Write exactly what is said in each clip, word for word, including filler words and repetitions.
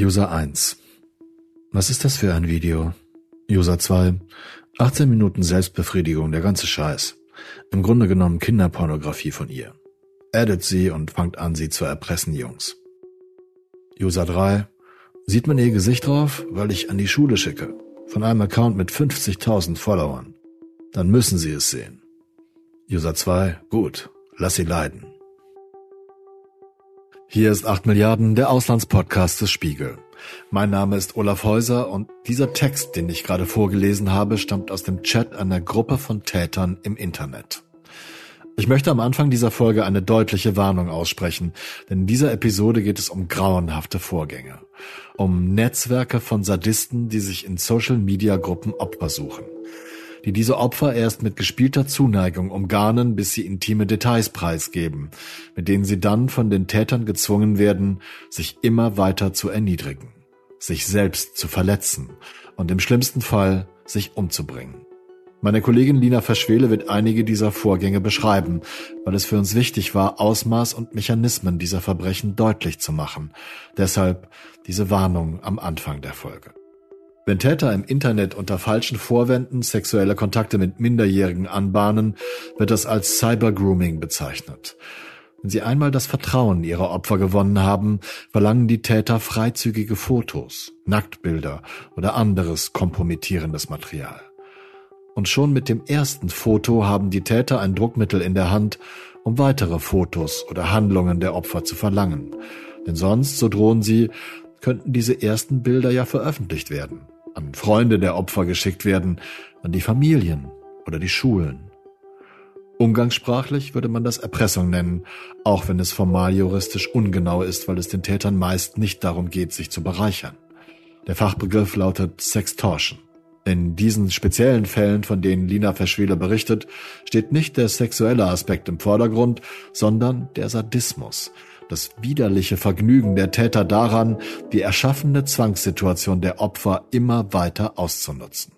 User eins. Was ist das für ein Video? User zwei. achtzehn Minuten Selbstbefriedigung, der ganze Scheiß. Im Grunde genommen Kinderpornografie von ihr. Addet sie und fangt an, sie zu erpressen, Jungs. User drei. Sieht man ihr Gesicht drauf, weil ich an die Schule schicke. Von einem Account mit fünfzigtausend Followern. Dann müssen sie es sehen. User zwei. Gut, lass sie leiden. Hier ist acht Milliarden, der Auslandspodcast des Spiegel. Mein Name ist Olaf Häuser und dieser Text, den ich gerade vorgelesen habe, stammt aus dem Chat einer Gruppe von Tätern im Internet. Ich möchte am Anfang dieser Folge eine deutliche Warnung aussprechen, denn in dieser Episode geht es um grauenhafte Vorgänge. Um Netzwerke von Sadisten, die sich in Social-Media-Gruppen Opfer suchen. Die diese Opfer erst mit gespielter Zuneigung umgarnen, bis sie intime Details preisgeben, mit denen sie dann von den Tätern gezwungen werden, sich immer weiter zu erniedrigen, sich selbst zu verletzen und im schlimmsten Fall sich umzubringen. Meine Kollegin Lina Verschwele wird einige dieser Vorgänge beschreiben, weil es für uns wichtig war, Ausmaß und Mechanismen dieser Verbrechen deutlich zu machen. Deshalb diese Warnung am Anfang der Folge. Wenn Täter im Internet unter falschen Vorwänden sexuelle Kontakte mit Minderjährigen anbahnen, wird das als Cybergrooming bezeichnet. Wenn sie einmal das Vertrauen ihrer Opfer gewonnen haben, verlangen die Täter freizügige Fotos, Nacktbilder oder anderes kompromittierendes Material. Und schon mit dem ersten Foto haben die Täter ein Druckmittel in der Hand, um weitere Fotos oder Handlungen der Opfer zu verlangen. Denn sonst, so drohen sie, könnten diese ersten Bilder ja veröffentlicht werden, an Freunde der Opfer geschickt werden, an die Familien oder die Schulen. Umgangssprachlich würde man das Erpressung nennen, auch wenn es formal juristisch ungenau ist, weil es den Tätern meist nicht darum geht, sich zu bereichern. Der Fachbegriff lautet Sextortion. In diesen speziellen Fällen, von denen Lina Verschwele berichtet, steht nicht der sexuelle Aspekt im Vordergrund, sondern der Sadismus. Das widerliche Vergnügen der Täter daran, die erschaffene Zwangssituation der Opfer immer weiter auszunutzen.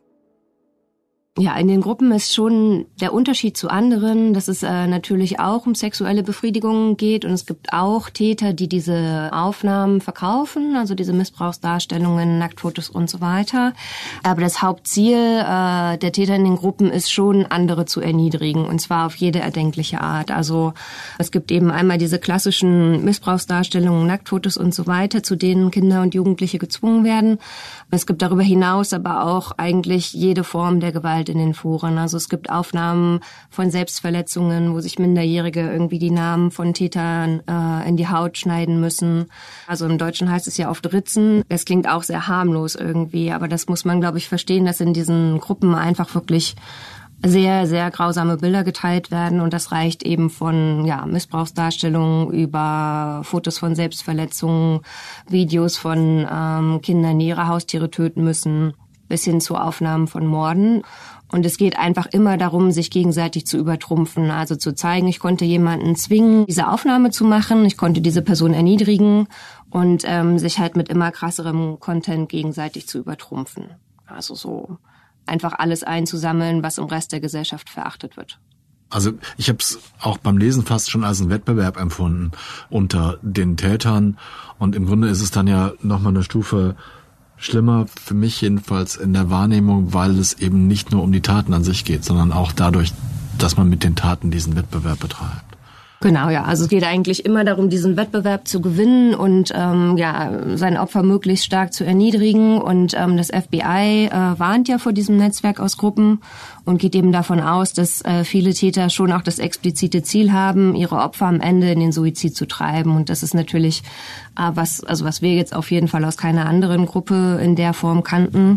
Ja, in den Gruppen ist schon der Unterschied zu anderen, dass es äh, natürlich auch um sexuelle Befriedigung geht und es gibt auch Täter, die diese Aufnahmen verkaufen, also diese Missbrauchsdarstellungen, Nacktfotos und so weiter. Aber das Hauptziel äh, der Täter in den Gruppen ist schon, andere zu erniedrigen und zwar auf jede erdenkliche Art. Also es gibt eben einmal diese klassischen Missbrauchsdarstellungen, Nacktfotos und so weiter, zu denen Kinder und Jugendliche gezwungen werden. Es gibt darüber hinaus aber auch eigentlich jede Form der Gewalt in den Foren. Also es gibt Aufnahmen von Selbstverletzungen, wo sich Minderjährige irgendwie die Namen von Tätern äh, in die Haut schneiden müssen. Also im Deutschen heißt es ja oft ritzen. Es klingt auch sehr harmlos irgendwie, aber das muss man, glaube ich, verstehen, dass in diesen Gruppen einfach wirklich sehr, sehr grausame Bilder geteilt werden und das reicht eben von ja Missbrauchsdarstellungen über Fotos von Selbstverletzungen, Videos von ähm, Kindern, die ihre Haustiere töten müssen, bis hin zu Aufnahmen von Morden. Und es geht einfach immer darum, sich gegenseitig zu übertrumpfen, also zu zeigen, ich konnte jemanden zwingen, diese Aufnahme zu machen, ich konnte diese Person erniedrigen und ähm, sich halt mit immer krasserem Content gegenseitig zu übertrumpfen. Also so einfach alles einzusammeln, was im Rest der Gesellschaft verachtet wird. Also ich habe es auch beim Lesen fast schon als einen Wettbewerb empfunden unter den Tätern und im Grunde ist es dann ja nochmal eine Stufe schlimmer, für mich jedenfalls in der Wahrnehmung, weil es eben nicht nur um die Taten an sich geht, sondern auch dadurch, dass man mit den Taten diesen Wettbewerb betreibt. Genau, ja. Also es geht eigentlich immer darum, diesen Wettbewerb zu gewinnen und ähm, ja sein Opfer möglichst stark zu erniedrigen. Und ähm, das F B I äh, warnt ja vor diesem Netzwerk aus Gruppen und geht eben davon aus, dass äh, viele Täter schon auch das explizite Ziel haben, ihre Opfer am Ende in den Suizid zu treiben. Und das ist natürlich äh, was, also was wir jetzt auf jeden Fall aus keiner anderen Gruppe in der Form kannten.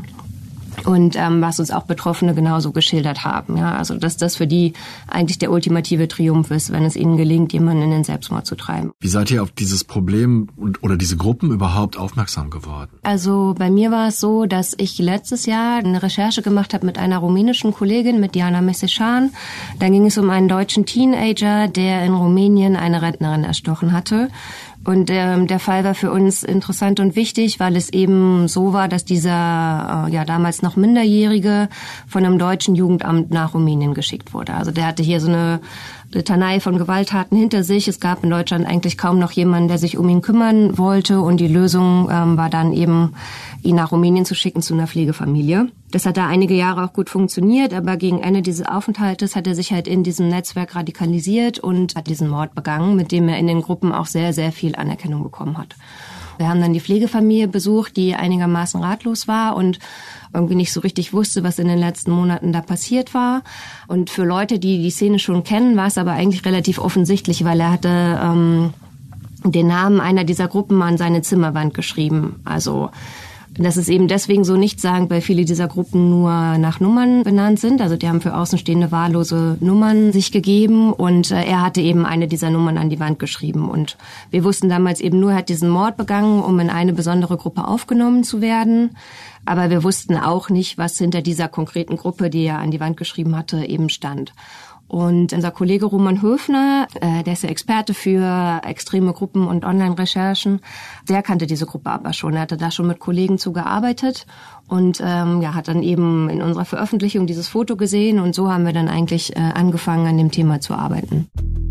Und ähm, was uns auch Betroffene genauso geschildert haben. Ja, also dass das für die eigentlich der ultimative Triumph ist, wenn es ihnen gelingt, jemanden in den Selbstmord zu treiben. Wie seid ihr auf dieses Problem und oder diese Gruppen überhaupt aufmerksam geworden? Also bei mir war es so, dass ich letztes Jahr eine Recherche gemacht habe mit einer rumänischen Kollegin, mit Diana Meseșan. Da ging es um einen deutschen Teenager, der in Rumänien eine Rentnerin erstochen hatte. Und ähm, der Fall war für uns interessant und wichtig, weil es eben so war, dass dieser äh, ja damals noch Minderjährige von einem deutschen Jugendamt nach Rumänien geschickt wurde. Also der hatte hier so eine Litanei von Gewalttaten hinter sich. Es gab in Deutschland eigentlich kaum noch jemanden, der sich um ihn kümmern wollte. Und die Lösung ähm, war dann eben, ihn nach Rumänien zu schicken zu einer Pflegefamilie. Das hat da einige Jahre auch gut funktioniert, aber gegen Ende dieses Aufenthaltes hat er sich halt in diesem Netzwerk radikalisiert und hat diesen Mord begangen, mit dem er in den Gruppen auch sehr, sehr viel Anerkennung bekommen hat. Wir haben dann die Pflegefamilie besucht, die einigermaßen ratlos war und irgendwie nicht so richtig wusste, was in den letzten Monaten da passiert war. Und für Leute, die die Szene schon kennen, war es aber eigentlich relativ offensichtlich, weil er hatte ähm, den Namen einer dieser Gruppen an seine Zimmerwand geschrieben. Also das ist eben deswegen so nichtssagend, weil viele dieser Gruppen nur nach Nummern benannt sind. Also die haben für Außenstehende wahllose Nummern sich gegeben und äh, er hatte eben eine dieser Nummern an die Wand geschrieben. Und wir wussten damals eben nur, er hat diesen Mord begangen, um in eine besondere Gruppe aufgenommen zu werden. Aber wir wussten auch nicht, was hinter dieser konkreten Gruppe, die er an die Wand geschrieben hatte, eben stand. Und unser Kollege Roman Höfner, äh, der ist ja Experte für extreme Gruppen und Online-Recherchen, der kannte diese Gruppe aber schon. Er hatte da schon mit Kollegen zugearbeitet und ähm, ja, hat dann eben in unserer Veröffentlichung dieses Foto gesehen und so haben wir dann eigentlich äh, angefangen, an dem Thema zu arbeiten.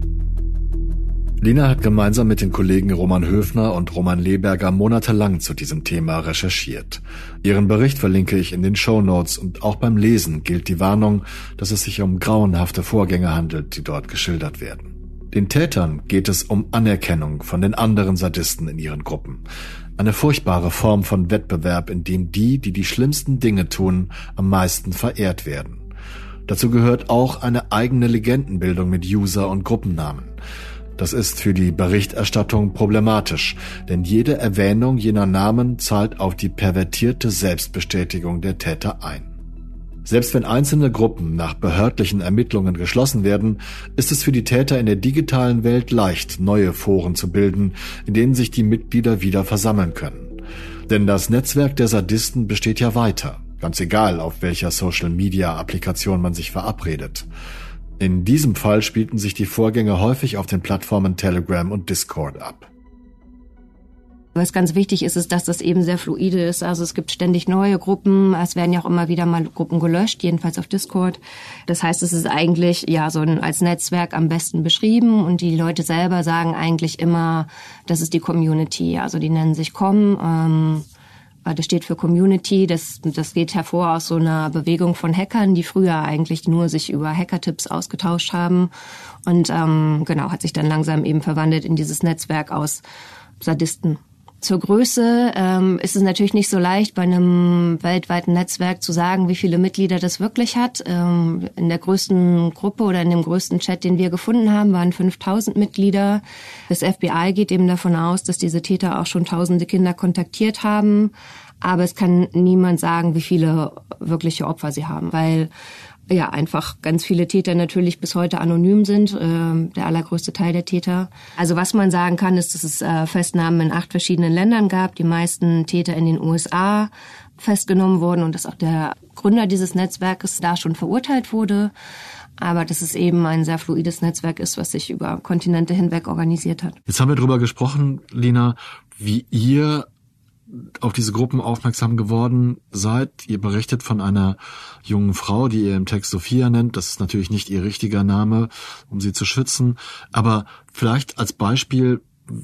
Lina hat gemeinsam mit den Kollegen Roman Höfner und Roman Leberger monatelang zu diesem Thema recherchiert. Ihren Bericht verlinke ich in den Shownotes und auch beim Lesen gilt die Warnung, dass es sich um grauenhafte Vorgänge handelt, die dort geschildert werden. Den Tätern geht es um Anerkennung von den anderen Sadisten in ihren Gruppen. Eine furchtbare Form von Wettbewerb, in dem die, die die schlimmsten Dinge tun, am meisten verehrt werden. Dazu gehört auch eine eigene Legendenbildung mit User- und Gruppennamen. Das ist für die Berichterstattung problematisch, denn jede Erwähnung jener Namen zahlt auf die pervertierte Selbstbestätigung der Täter ein. Selbst wenn einzelne Gruppen nach behördlichen Ermittlungen geschlossen werden, ist es für die Täter in der digitalen Welt leicht, neue Foren zu bilden, in denen sich die Mitglieder wieder versammeln können. Denn das Netzwerk der Sadisten besteht ja weiter, ganz egal, auf welcher Social-Media-Applikation man sich verabredet. In diesem Fall spielten sich die Vorgänge häufig auf den Plattformen Telegram und Discord ab. Was ganz wichtig ist, ist, dass das eben sehr fluide ist. Also es gibt ständig neue Gruppen. Es werden ja auch immer wieder mal Gruppen gelöscht, jedenfalls auf Discord. Das heißt, es ist eigentlich ja so ein, als Netzwerk am besten beschrieben und die Leute selber sagen eigentlich immer, das ist die Community. Also die nennen sich Com. Ähm, Das steht für Community, das, das geht hervor aus so einer Bewegung von Hackern, die früher eigentlich nur sich über Hackertipps ausgetauscht haben. Und ähm, genau, hat sich dann langsam eben verwandelt in dieses Netzwerk aus Sadisten. Zur Größe ähm, ist es natürlich nicht so leicht, bei einem weltweiten Netzwerk zu sagen, wie viele Mitglieder das wirklich hat. Ähm, in der größten Gruppe oder in dem größten Chat, den wir gefunden haben, waren fünftausend Mitglieder. Das F B I geht eben davon aus, dass diese Täter auch schon tausende Kinder kontaktiert haben. Aber es kann niemand sagen, wie viele wirkliche Opfer sie haben, weil ja einfach ganz viele Täter natürlich bis heute anonym sind, äh, der allergrößte Teil der Täter. Also was man sagen kann, ist, dass es äh, Festnahmen in acht verschiedenen Ländern gab, die meisten Täter in den U S A festgenommen wurden und dass auch der Gründer dieses Netzwerkes da schon verurteilt wurde. Aber dass es eben ein sehr fluides Netzwerk ist, was sich über Kontinente hinweg organisiert hat. Jetzt haben wir darüber gesprochen, Lina, wie ihr auf diese Gruppen aufmerksam geworden seid. Ihr berichtet von einer jungen Frau, die ihr im Text Sophia nennt. Das ist natürlich nicht ihr richtiger Name, um sie zu schützen. Aber vielleicht als Beispiel,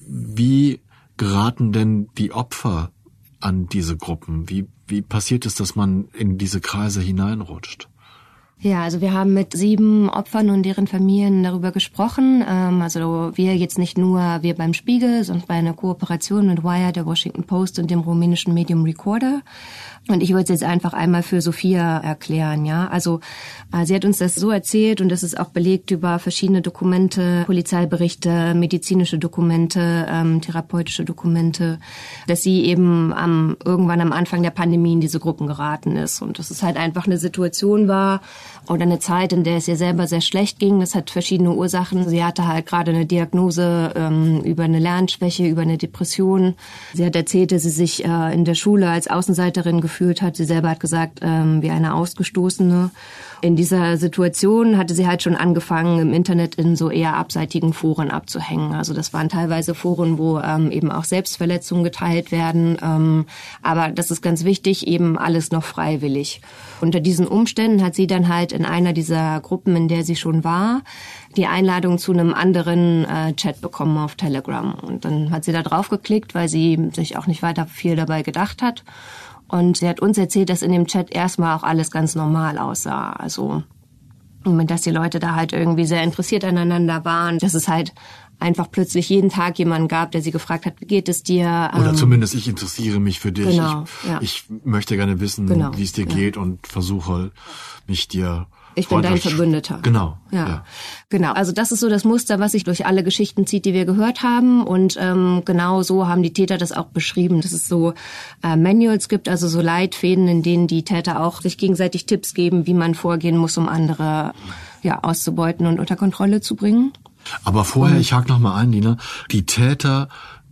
wie geraten denn die Opfer an diese Gruppen? Wie, wie passiert es, dass man in diese Kreise hineinrutscht? Ja, also wir haben mit sieben Opfern und deren Familien darüber gesprochen. Also wir jetzt nicht nur wir beim Spiegel, sondern bei einer Kooperation mit Wired, der Washington Post und dem rumänischen Medium Recorder. Und ich würde es jetzt einfach einmal für Sophia erklären, ja. Also sie hat uns das so erzählt und das ist auch belegt über verschiedene Dokumente, Polizeiberichte, medizinische Dokumente, ähm, therapeutische Dokumente, dass sie eben am irgendwann am Anfang der Pandemie in diese Gruppen geraten ist und dass es halt einfach eine Situation war oder eine Zeit, in der es ihr selber sehr schlecht ging. Das hat verschiedene Ursachen. Sie hatte halt gerade eine Diagnose ähm, über eine Lernschwäche, über eine Depression. Sie hat erzählt, dass sie sich äh, in der Schule als Außenseiterin gefühlt gefühlt hat. Sie selber hat gesagt, ähm, wie eine Ausgestoßene. In dieser Situation hatte sie halt schon angefangen, im Internet in so eher abseitigen Foren abzuhängen. Also das waren teilweise Foren, wo ähm, eben auch Selbstverletzungen geteilt werden. Ähm, aber das ist ganz wichtig, eben alles noch freiwillig. Unter diesen Umständen hat sie dann halt in einer dieser Gruppen, in der sie schon war, die Einladung zu einem anderen äh, Chat bekommen auf Telegram. Und dann hat sie da drauf geklickt, weil sie sich auch nicht weiter viel dabei gedacht hat. Und sie hat uns erzählt, dass in dem Chat erstmal auch alles ganz normal aussah. Also, dass die Leute da halt irgendwie sehr interessiert aneinander waren. Dass es halt einfach plötzlich jeden Tag jemanden gab, der sie gefragt hat, wie geht es dir? Oder ähm, zumindest, ich interessiere mich für dich. Genau, ich, ja. ich möchte gerne wissen, genau, wie es dir ja. geht und versuche mich dir Ich bin dein Verbündeter. Genau. Ja. ja. Genau. Also das ist so das Muster, was sich durch alle Geschichten zieht, die wir gehört haben. Und ähm, genau so haben die Täter das auch beschrieben. Dass es so äh, Manuals gibt, also so Leitfäden, in denen die Täter auch sich gegenseitig Tipps geben, wie man vorgehen muss, um andere ja auszubeuten und unter Kontrolle zu bringen. Aber vorher, ich hake noch mal ein, Lina, die Täter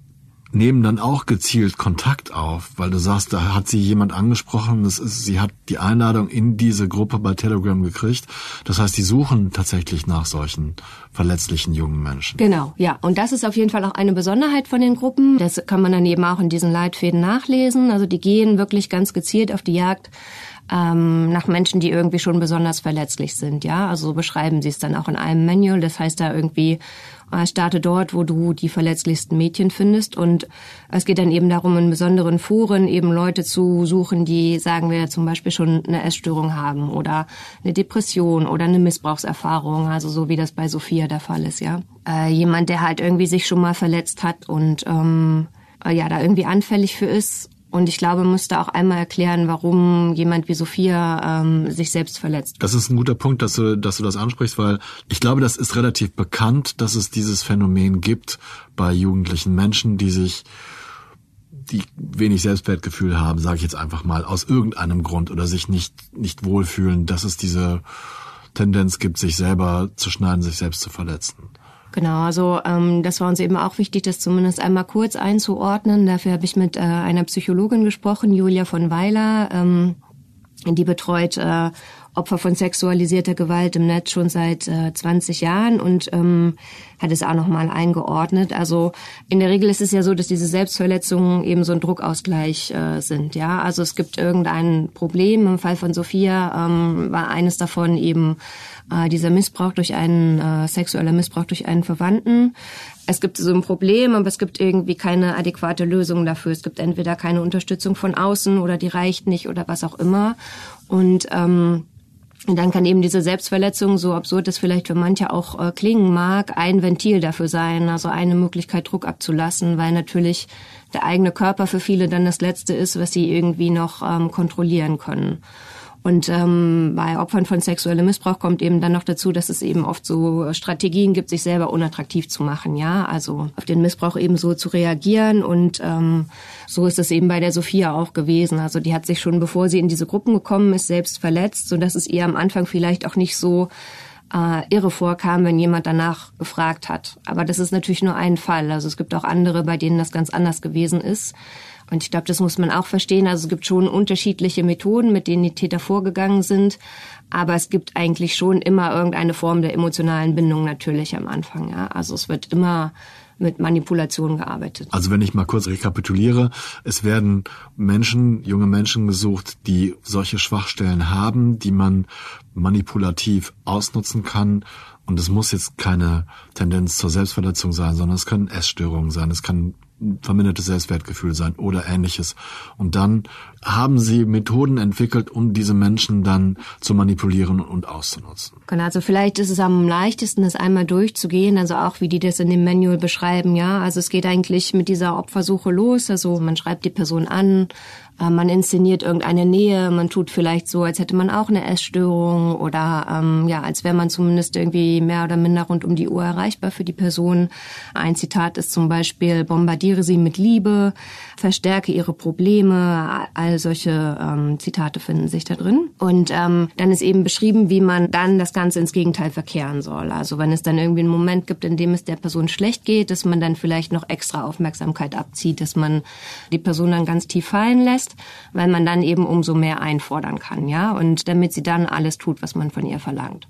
nehmen dann auch gezielt Kontakt auf, weil du sagst, da hat sie jemand angesprochen, das ist, sie hat die Einladung in diese Gruppe bei Telegram gekriegt. Das heißt, die suchen tatsächlich nach solchen verletzlichen jungen Menschen. Genau, ja. Und das ist auf jeden Fall auch eine Besonderheit von den Gruppen. Das kann man dann eben auch in diesen Leitfäden nachlesen. Also die gehen wirklich ganz gezielt auf die Jagd ähm, nach Menschen, die irgendwie schon besonders verletzlich sind. Ja, also so beschreiben sie es dann auch in einem Manual. Das heißt da irgendwie, starte dort, wo du die verletzlichsten Mädchen findest. Und es geht dann eben darum, in besonderen Foren eben Leute zu suchen, die, sagen wir, zum Beispiel schon eine Essstörung haben oder eine Depression oder eine Missbrauchserfahrung, also so wie das bei Sophia der Fall ist, ja. Äh, jemand, der halt irgendwie sich schon mal verletzt hat und ähm, ja, da irgendwie anfällig für ist. Und ich glaube, man müsste auch einmal erklären, warum jemand wie Sophia ähm, sich selbst verletzt. Das ist ein guter Punkt, dass du, dass du das ansprichst, weil ich glaube, das ist relativ bekannt, dass es dieses Phänomen gibt bei jugendlichen Menschen, die sich, die wenig Selbstwertgefühl haben, sage ich jetzt einfach mal, aus irgendeinem Grund oder sich nicht nicht wohlfühlen, dass es diese Tendenz gibt, sich selber zu schneiden, sich selbst zu verletzen. Genau, also ähm, das war uns eben auch wichtig, das zumindest einmal kurz einzuordnen. Dafür habe ich mit äh, einer Psychologin gesprochen, Julia von Weiler, ähm, die betreut äh, Opfer von sexualisierter Gewalt im Netz schon seit äh, zwanzig Jahren und ähm, hat es auch nochmal eingeordnet. Also in der Regel ist es ja so, dass diese Selbstverletzungen eben so ein Druckausgleich äh, sind. Ja, also es gibt irgendein Problem. Im Fall von Sophia ähm, war eines davon eben äh, dieser Missbrauch durch einen, äh, sexueller Missbrauch durch einen Verwandten. Es gibt so ein Problem, aber es gibt irgendwie keine adäquate Lösung dafür. Es gibt entweder keine Unterstützung von außen oder die reicht nicht oder was auch immer. Und ähm, dann kann eben diese Selbstverletzung, so absurd es vielleicht für manche auch äh, klingen mag, ein Ventil dafür sein, also eine Möglichkeit, Druck abzulassen, weil natürlich der eigene Körper für viele dann das Letzte ist, was sie irgendwie noch ähm, kontrollieren können. Und ähm, bei Opfern von sexuellem Missbrauch kommt eben dann noch dazu, dass es eben oft so Strategien gibt, sich selber unattraktiv zu machen, ja, also auf den Missbrauch eben so zu reagieren. Und ähm, so ist es eben bei der Sophia auch gewesen. Also die hat sich schon, bevor sie in diese Gruppen gekommen ist, selbst verletzt, sodass es ihr am Anfang vielleicht auch nicht so äh, irre vorkam, wenn jemand danach gefragt hat. Aber das ist natürlich nur ein Fall. Also es gibt auch andere, bei denen das ganz anders gewesen ist. Und ich glaube, das muss man auch verstehen. Also es gibt schon unterschiedliche Methoden, mit denen die Täter vorgegangen sind. Aber es gibt eigentlich schon immer irgendeine Form der emotionalen Bindung natürlich am Anfang. Ja? Also es wird immer mit Manipulation gearbeitet. Also wenn ich mal kurz rekapituliere, es werden Menschen, junge Menschen gesucht, die solche Schwachstellen haben, die man manipulativ ausnutzen kann. Und es muss jetzt keine Tendenz zur Selbstverletzung sein, sondern es können Essstörungen sein, es kann vermindertes Selbstwertgefühl sein oder Ähnliches. Und dann haben sie Methoden entwickelt, um diese Menschen dann zu manipulieren und auszunutzen. Genau, also vielleicht ist es am leichtesten, das einmal durchzugehen, also auch wie die das in dem Manual beschreiben, ja. Also es geht eigentlich mit dieser Opfersuche los, also man schreibt die Person an, man inszeniert irgendeine Nähe, man tut vielleicht so, als hätte man auch eine Essstörung oder ähm, ja, als wäre man zumindest irgendwie mehr oder minder rund um die Uhr erreichbar für die Person. Ein Zitat ist zum Beispiel, bombardiere sie mit Liebe, verstärke ihre Probleme, all solche ähm, Zitate finden sich da drin. Und ähm, dann ist eben beschrieben, wie man dann das Ganze ins Gegenteil verkehren soll. Also wenn es dann irgendwie einen Moment gibt, in dem es der Person schlecht geht, dass man dann vielleicht noch extra Aufmerksamkeit abzieht, dass man die Person dann ganz tief fallen lässt. ist, weil man dann eben umso mehr einfordern kann, ja, und damit sie dann alles tut, was man von ihr verlangt.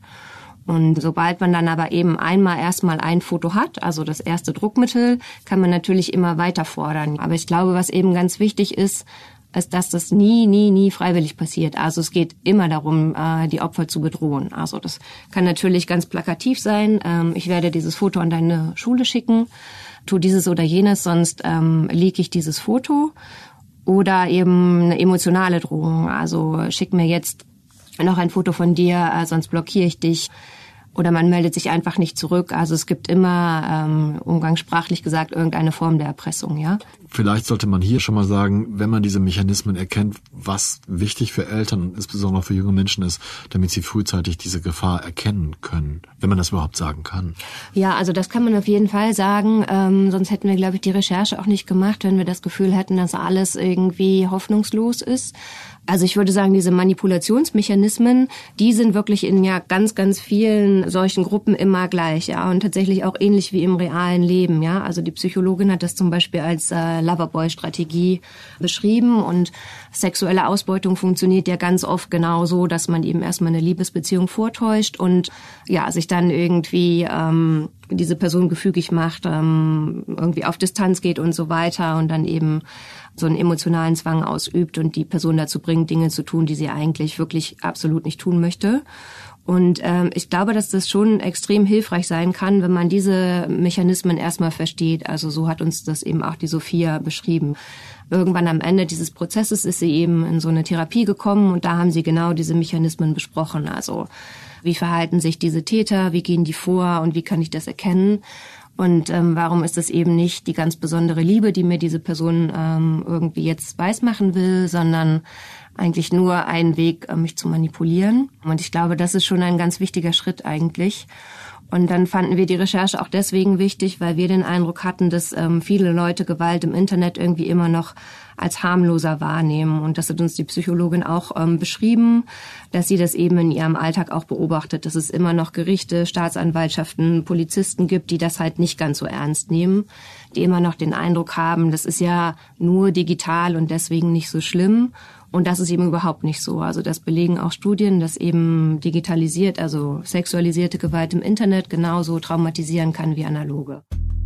Und sobald man dann aber eben einmal erstmal ein Foto hat, also das erste Druckmittel, kann man natürlich immer weiter fordern. Aber ich glaube, was eben ganz wichtig ist, ist, dass das nie, nie, nie freiwillig passiert. Also es geht immer darum, die Opfer zu bedrohen. Also das kann natürlich ganz plakativ sein. Ich werde dieses Foto an deine Schule schicken, tu dieses oder jenes, sonst ähm, leak ich dieses Foto. Oder eben eine emotionale Drohung. Also schick mir jetzt noch ein Foto von dir, sonst blockiere ich dich. Oder man meldet sich einfach nicht zurück. Also es gibt immer, ähm, umgangssprachlich gesagt, irgendeine Form der Erpressung, ja. Vielleicht sollte man hier schon mal sagen, wenn man diese Mechanismen erkennt, was wichtig für Eltern und insbesondere für junge Menschen ist, damit sie frühzeitig diese Gefahr erkennen können, wenn man das überhaupt sagen kann. Ja, also das kann man auf jeden Fall sagen. Ähm, sonst hätten wir, glaube ich, die Recherche auch nicht gemacht, wenn wir das Gefühl hätten, dass alles irgendwie hoffnungslos ist. Also ich würde sagen, diese Manipulationsmechanismen, die sind wirklich in ja ganz, ganz vielen solchen Gruppen immer gleich, ja, und tatsächlich auch ähnlich wie im realen Leben, ja. Also die Psychologin hat das zum Beispiel als äh, Loverboy-Strategie beschrieben und sexuelle Ausbeutung funktioniert ja ganz oft genauso, dass man eben erstmal eine Liebesbeziehung vortäuscht und ja, sich dann irgendwie ähm, diese Person gefügig macht, ähm, irgendwie auf Distanz geht und so weiter und dann eben so einen emotionalen Zwang ausübt und die Person dazu bringt, Dinge zu tun, die sie eigentlich wirklich absolut nicht tun möchte. Und ähm, ich glaube, dass das schon extrem hilfreich sein kann, wenn man diese Mechanismen erstmal versteht. Also so hat uns das eben auch die Sophia beschrieben. Irgendwann am Ende dieses Prozesses ist sie eben in so eine Therapie gekommen und da haben sie genau diese Mechanismen besprochen. Also wie verhalten sich diese Täter, wie gehen die vor und wie kann ich das erkennen? Und ähm, warum ist es eben nicht die ganz besondere Liebe, die mir diese Person ähm, irgendwie jetzt weismachen will, sondern eigentlich nur ein Weg, äh, mich zu manipulieren. Und ich glaube, das ist schon ein ganz wichtiger Schritt eigentlich. Und dann fanden wir die Recherche auch deswegen wichtig, weil wir den Eindruck hatten, dass ähm, viele Leute Gewalt im Internet irgendwie immer noch als harmloser wahrnehmen. Und das hat uns die Psychologin auch ähm, beschrieben, dass sie das eben in ihrem Alltag auch beobachtet, dass es immer noch Gerichte, Staatsanwaltschaften, Polizisten gibt, die das halt nicht ganz so ernst nehmen, die immer noch den Eindruck haben, das ist ja nur digital und deswegen nicht so schlimm. Und das ist eben überhaupt nicht so. Also das belegen auch Studien, dass eben digitalisiert, also sexualisierte Gewalt im Internet genauso traumatisieren kann wie analoge.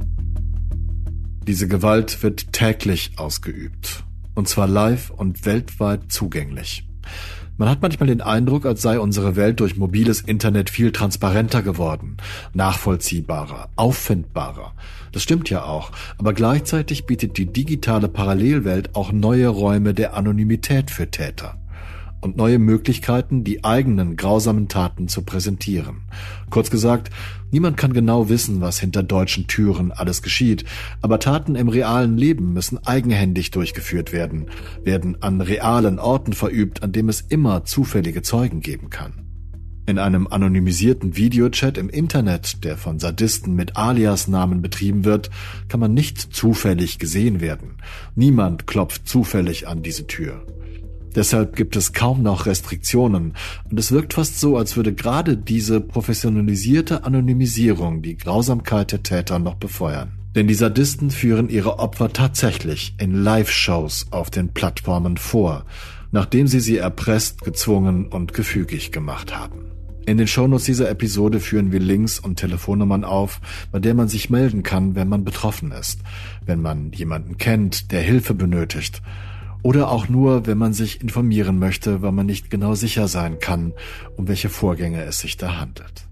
Diese Gewalt wird täglich ausgeübt. Und zwar live und weltweit zugänglich. Man hat manchmal den Eindruck, als sei unsere Welt durch mobiles Internet viel transparenter geworden, nachvollziehbarer, auffindbarer. Das stimmt ja auch, aber gleichzeitig bietet die digitale Parallelwelt auch neue Räume der Anonymität für Täter und neue Möglichkeiten, die eigenen grausamen Taten zu präsentieren. Kurz gesagt, niemand kann genau wissen, was hinter deutschen Türen alles geschieht, aber Taten im realen Leben müssen eigenhändig durchgeführt werden, werden an realen Orten verübt, an dem es immer zufällige Zeugen geben kann. In einem anonymisierten Videochat im Internet, der von Sadisten mit Alias-Namen betrieben wird, kann man nicht zufällig gesehen werden. Niemand klopft zufällig an diese Tür. Deshalb gibt es kaum noch Restriktionen und es wirkt fast so, als würde gerade diese professionalisierte Anonymisierung die Grausamkeit der Täter noch befeuern. Denn die Sadisten führen ihre Opfer tatsächlich in Live-Shows auf den Plattformen vor, nachdem sie sie erpresst, gezwungen und gefügig gemacht haben. In den Shownotes dieser Episode führen wir Links und Telefonnummern auf, bei der man sich melden kann, wenn man betroffen ist, wenn man jemanden kennt, der Hilfe benötigt, oder auch nur, wenn man sich informieren möchte, weil man nicht genau sicher sein kann, um welche Vorgänge es sich da handelt.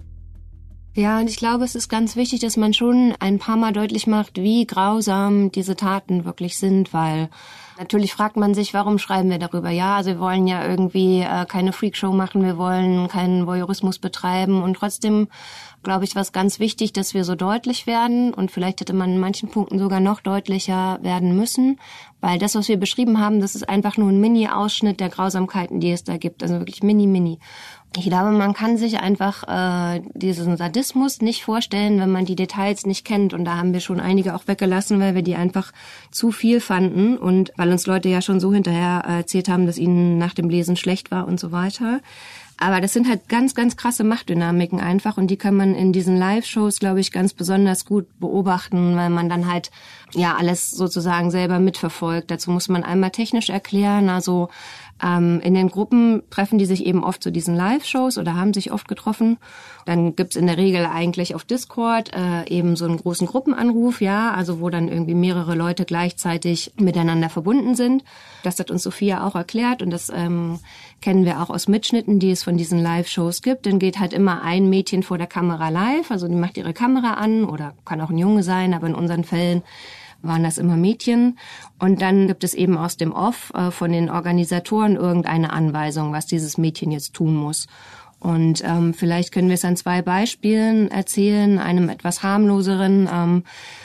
Ja, und ich glaube, es ist ganz wichtig, dass man schon ein paar Mal deutlich macht, wie grausam diese Taten wirklich sind, weil natürlich fragt man sich, warum schreiben wir darüber? Ja, also wir wollen ja irgendwie äh, keine Freakshow machen, wir wollen keinen Voyeurismus betreiben und trotzdem, glaube ich, war es ganz wichtig, dass wir so deutlich werden und vielleicht hätte man in manchen Punkten sogar noch deutlicher werden müssen, weil das, was wir beschrieben haben, das ist einfach nur ein Mini-Ausschnitt der Grausamkeiten, die es da gibt, also wirklich mini, mini. Ich glaube, man kann sich einfach äh, diesen Sadismus nicht vorstellen, wenn man die Details nicht kennt. Und da haben wir schon einige auch weggelassen, weil wir die einfach zu viel fanden und weil uns Leute ja schon so hinterher erzählt haben, dass ihnen nach dem Lesen schlecht war und so weiter. Aber das sind halt ganz, ganz krasse Machtdynamiken einfach und die kann man in diesen Live-Shows, glaube ich, ganz besonders gut beobachten, weil man dann halt ja alles sozusagen selber mitverfolgt. Dazu muss man einmal technisch erklären, also ähm, in den Gruppen treffen die sich eben oft zu diesen Live-Shows oder haben sich oft getroffen. Dann gibt's in der Regel eigentlich auf Discord äh, eben so einen großen Gruppenanruf, ja, also wo dann irgendwie mehrere Leute gleichzeitig miteinander verbunden sind. Das hat uns Sophia auch erklärt und das ähm, kennen wir auch aus Mitschnitten, die es von diesen Live-Shows gibt. Dann geht halt immer ein Mädchen vor der Kamera live, also die macht ihre Kamera an oder kann auch ein Junge sein, aber in unseren Fällen waren das immer Mädchen. Und dann gibt es eben aus dem Off äh, von den Organisatoren irgendeine Anweisung, was dieses Mädchen jetzt tun muss. Und ähm, vielleicht können wir es an zwei Beispielen erzählen, einem etwas harmloseren. Ähm,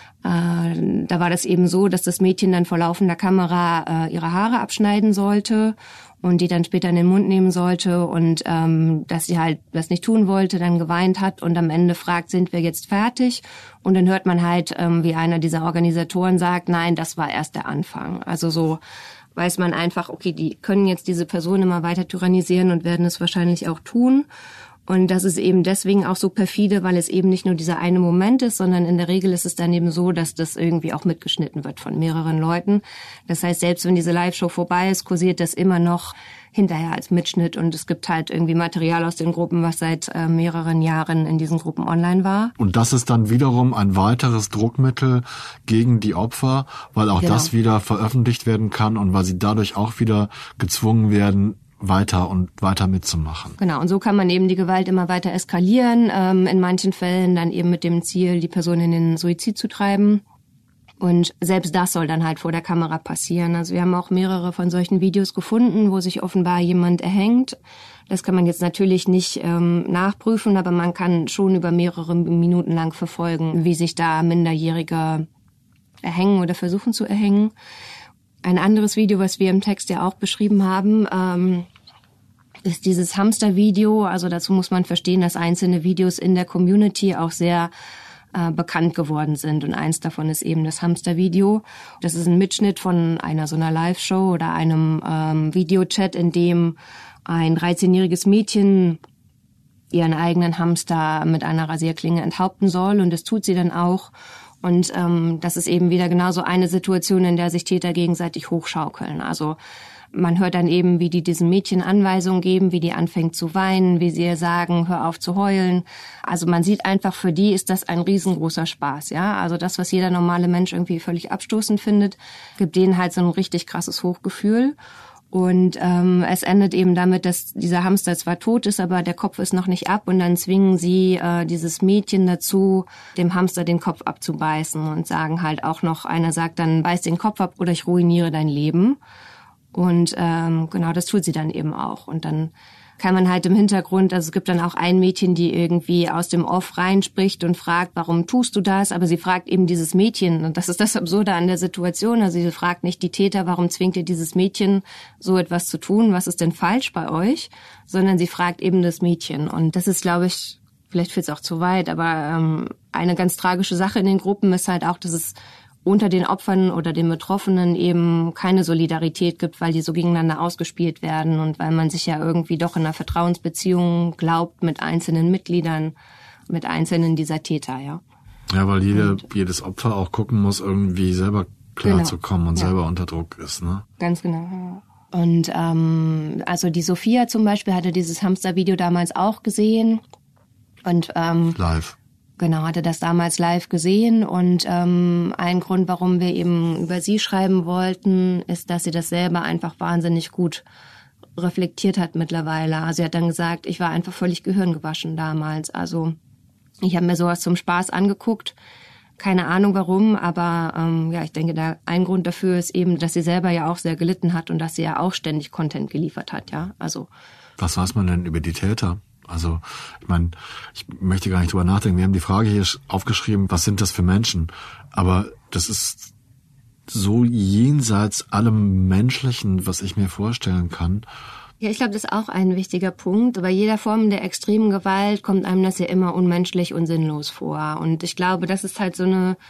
äh, da war das eben so, dass das Mädchen dann vor laufender Kamera äh, ihre Haare abschneiden sollte und die dann später in den Mund nehmen sollte und ähm, dass sie halt das nicht tun wollte, dann geweint hat und am Ende fragt, sind wir jetzt fertig? Und dann hört man halt, ähm, wie einer dieser Organisatoren sagt, nein, das war erst der Anfang. Also so weiß man einfach, okay, die können jetzt diese Person immer weiter tyrannisieren und werden es wahrscheinlich auch tun. Und das ist eben deswegen auch so perfide, weil es eben nicht nur dieser eine Moment ist, sondern in der Regel ist es dann eben so, dass das irgendwie auch mitgeschnitten wird von mehreren Leuten. Das heißt, selbst wenn diese Live-Show vorbei ist, kursiert das immer noch hinterher als Mitschnitt und es gibt halt irgendwie Material aus den Gruppen, was seit äh, mehreren Jahren in diesen Gruppen online war. Und das ist dann wiederum ein weiteres Druckmittel gegen die Opfer, weil auch genau. das wieder veröffentlicht werden kann und weil sie dadurch auch wieder gezwungen werden, weiter und weiter mitzumachen. Genau, und so kann man eben die Gewalt immer weiter eskalieren, ähm, in manchen Fällen dann eben mit dem Ziel, die Person in den Suizid zu treiben. Und selbst das soll dann halt vor der Kamera passieren. Also wir haben auch mehrere von solchen Videos gefunden, wo sich offenbar jemand erhängt. Das kann man jetzt natürlich nicht ähm, nachprüfen, aber man kann schon über mehrere Minuten lang verfolgen, wie sich da Minderjährige erhängen oder versuchen zu erhängen. Ein anderes Video, was wir im Text ja auch beschrieben haben, ähm, ist dieses Hamster-Video. Also dazu muss man verstehen, dass einzelne Videos in der Community auch sehr äh, bekannt geworden sind. Und eins davon ist eben das Hamster-Video. Das ist ein Mitschnitt von einer so einer Live-Show oder einem ähm, Videochat, in dem ein dreizehnjähriges Mädchen ihren eigenen Hamster mit einer Rasierklinge enthaupten soll. Und das tut sie dann auch. Und ähm, das ist eben wieder genauso eine Situation, in der sich Täter gegenseitig hochschaukeln. Also man hört dann eben, wie die diesem Mädchen Anweisungen geben, wie die anfängt zu weinen, wie sie ihr sagen, hör auf zu heulen. Also man sieht einfach, für die ist das ein riesengroßer Spaß, ja. Also das, was jeder normale Mensch irgendwie völlig abstoßend findet, gibt denen halt so ein richtig krasses Hochgefühl. Und ähm, es endet eben damit, dass dieser Hamster zwar tot ist, aber der Kopf ist noch nicht ab. Und dann zwingen sie äh, dieses Mädchen dazu, dem Hamster den Kopf abzubeißen und sagen halt auch noch, einer sagt dann, beiß den Kopf ab oder ich ruiniere dein Leben. Und ähm, genau, das tut sie dann eben auch. Und dann kann man halt im Hintergrund, also es gibt dann auch ein Mädchen, die irgendwie aus dem Off reinspricht und fragt, warum tust du das? Aber sie fragt eben dieses Mädchen, und das ist das Absurde an der Situation, also sie fragt nicht die Täter, warum zwingt ihr dieses Mädchen, so etwas zu tun? Was ist denn falsch bei euch? Sondern sie fragt eben das Mädchen. Und das ist, glaube ich, vielleicht führt es auch zu weit, aber ähm, eine ganz tragische Sache in den Gruppen ist halt auch, dass es unter den Opfern oder den Betroffenen eben keine Solidarität gibt, weil die so gegeneinander ausgespielt werden und weil man sich ja irgendwie doch in einer Vertrauensbeziehung glaubt mit einzelnen Mitgliedern, mit einzelnen dieser Täter, ja. Ja, weil jede, jedes Opfer auch gucken muss, irgendwie selber klarzukommen genau. und ja. selber unter Druck ist, ne? Ganz genau, ja. Und ähm, also die Sophia zum Beispiel hatte dieses Hamster-Video damals auch gesehen und ähm, live. Genau, hatte das damals live gesehen und ähm, ein Grund, warum wir eben über sie schreiben wollten, ist, dass sie das selber einfach wahnsinnig gut reflektiert hat mittlerweile. Also sie hat dann gesagt, ich war einfach völlig gehirngewaschen damals. Also ich habe mir sowas zum Spaß angeguckt, keine Ahnung warum, aber ähm, ja, ich denke, da ein Grund dafür ist eben, dass sie selber ja auch sehr gelitten hat und dass sie ja auch ständig Content geliefert hat, ja. Also was weiß man denn über die Täter? Also, ich meine, ich möchte gar nicht drüber nachdenken. Wir haben die Frage hier aufgeschrieben, was sind das für Menschen? Aber das ist so jenseits allem Menschlichen, was ich mir vorstellen kann. Ja, ich glaube, das ist auch ein wichtiger Punkt. Bei jeder Form der extremen Gewalt kommt einem das ja immer unmenschlich und sinnlos vor. Und ich glaube, das ist halt so eine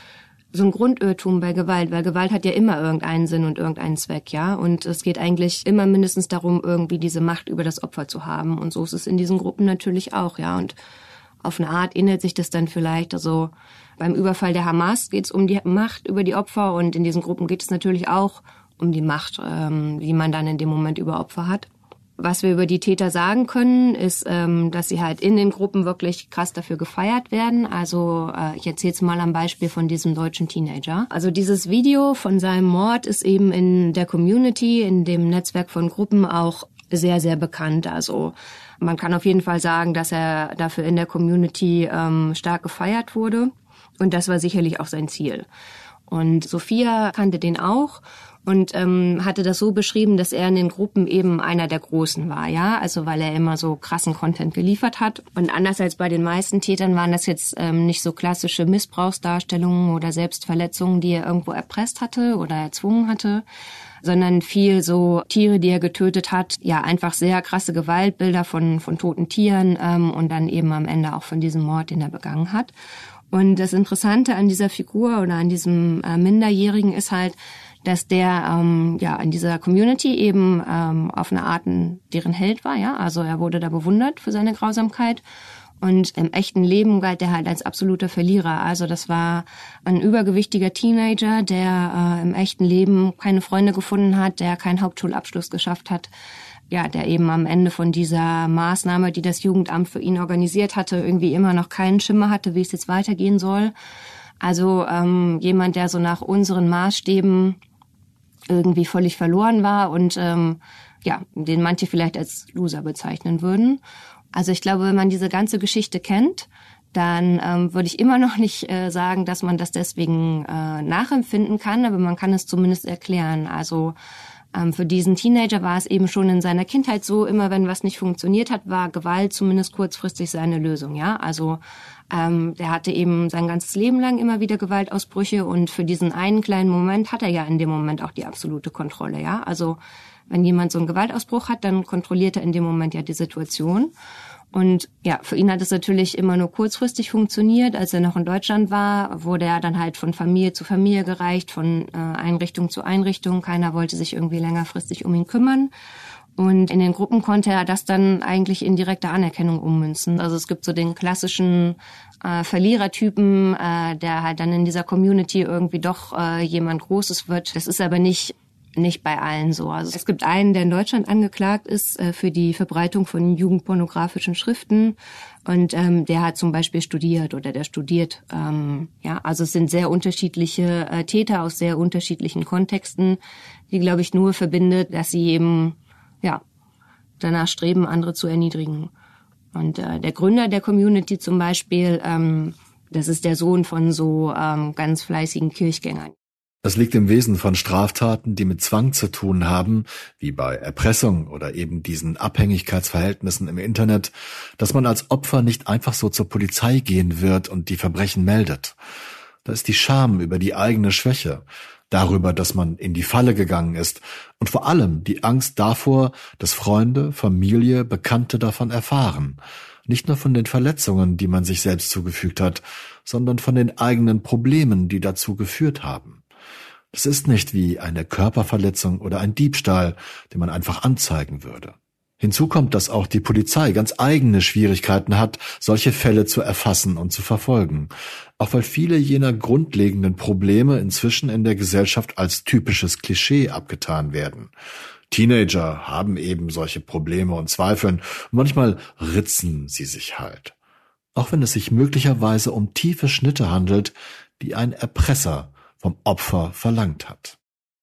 so ein Grundirrtum bei Gewalt, weil Gewalt hat ja immer irgendeinen Sinn und irgendeinen Zweck, ja. Und es geht eigentlich immer mindestens darum, irgendwie diese Macht über das Opfer zu haben. Und so ist es in diesen Gruppen natürlich auch, ja. Und auf eine Art ähnelt sich das dann vielleicht. Also beim Überfall der Hamas geht es um die Macht über die Opfer und in diesen Gruppen geht es natürlich auch um die Macht, ähm, die man dann in dem Moment über Opfer hat. Was wir über die Täter sagen können, ist, ähm, dass sie halt in den Gruppen wirklich krass dafür gefeiert werden. Also äh, ich erzähle es mal am Beispiel von diesem deutschen Teenager. Also dieses Video von seinem Mord ist eben in der Community, in dem Netzwerk von Gruppen auch sehr, sehr bekannt. Also man kann auf jeden Fall sagen, dass er dafür in der Community ähm, stark gefeiert wurde. Und das war sicherlich auch sein Ziel. Und Sophia kannte den auch. Und ähm, hatte das so beschrieben, dass er in den Gruppen eben einer der Großen war, ja, also weil er immer so krassen Content geliefert hat. Und anders als bei den meisten Tätern waren das jetzt ähm, nicht so klassische Missbrauchsdarstellungen oder Selbstverletzungen, die er irgendwo erpresst hatte oder erzwungen hatte, sondern viel so Tiere, die er getötet hat, ja, einfach sehr krasse Gewaltbilder von von toten Tieren ähm, und dann eben am Ende auch von diesem Mord, den er begangen hat. Und das Interessante an dieser Figur oder an diesem äh, Minderjährigen ist halt, dass der ähm, ja in dieser Community eben ähm, auf eine Art deren Held war, ja, also er wurde da bewundert für seine Grausamkeit und im echten Leben galt er halt als absoluter Verlierer. Also das war ein übergewichtiger Teenager, der äh, im echten Leben keine Freunde gefunden hat, der keinen Hauptschulabschluss geschafft hat, ja, der eben am Ende von dieser Maßnahme, die das Jugendamt für ihn organisiert hatte, irgendwie immer noch keinen Schimmer hatte, wie es jetzt weitergehen soll. Also ähm, jemand, der so nach unseren Maßstäben irgendwie völlig verloren war und ähm, ja, den manche vielleicht als Loser bezeichnen würden. Also ich glaube, wenn man diese ganze Geschichte kennt, dann ähm, würde ich immer noch nicht äh, sagen, dass man das deswegen äh, nachempfinden kann, aber man kann es zumindest erklären. Also ähm, für diesen Teenager war es eben schon in seiner Kindheit so, immer wenn was nicht funktioniert hat, war Gewalt zumindest kurzfristig seine Lösung, ja. Also ähm, der hatte eben sein ganzes Leben lang immer wieder Gewaltausbrüche und für diesen einen kleinen Moment hat er ja in dem Moment auch die absolute Kontrolle, ja. Also wenn jemand so einen Gewaltausbruch hat, dann kontrolliert er in dem Moment ja die Situation. Und ja, für ihn hat es natürlich immer nur kurzfristig funktioniert. Als er noch in Deutschland war, wurde er dann halt von Familie zu Familie gereicht, von äh, Einrichtung zu Einrichtung. Keiner wollte sich irgendwie längerfristig um ihn kümmern. Und in den Gruppen konnte er das dann eigentlich in direkte Anerkennung ummünzen. Also es gibt so den klassischen äh, Verlierertypen, äh, der halt dann in dieser Community irgendwie doch äh, jemand Großes wird. Das ist aber nicht nicht bei allen so. Also es gibt einen, der in Deutschland angeklagt ist äh, für die Verbreitung von jugendpornografischen Schriften und ähm, der hat zum Beispiel studiert oder der studiert. Ähm, ja, also es sind sehr unterschiedliche äh, Täter aus sehr unterschiedlichen Kontexten, die, glaube ich, nur verbindet, dass sie eben ja danach streben, andere zu erniedrigen. Und äh, der Gründer der Community zum Beispiel, ähm, das ist der Sohn von so ähm, ganz fleißigen Kirchgängern. Es liegt im Wesen von Straftaten, die mit Zwang zu tun haben, wie bei Erpressung oder eben diesen Abhängigkeitsverhältnissen im Internet, dass man als Opfer nicht einfach so zur Polizei gehen wird und die Verbrechen meldet. Da ist die Scham über die eigene Schwäche, darüber, dass man in die Falle gegangen ist und vor allem die Angst davor, dass Freunde, Familie, Bekannte davon erfahren. Nicht nur von den Verletzungen, die man sich selbst zugefügt hat, sondern von den eigenen Problemen, die dazu geführt haben. Das ist nicht wie eine Körperverletzung oder ein Diebstahl, den man einfach anzeigen würde. Hinzu kommt, dass auch die Polizei ganz eigene Schwierigkeiten hat, solche Fälle zu erfassen und zu verfolgen. Auch weil viele jener grundlegenden Probleme inzwischen in der Gesellschaft als typisches Klischee abgetan werden. Teenager haben eben solche Probleme und Zweifeln und manchmal ritzen sie sich halt. Auch wenn es sich möglicherweise um tiefe Schnitte handelt, die ein Erpresser vom Opfer verlangt hat.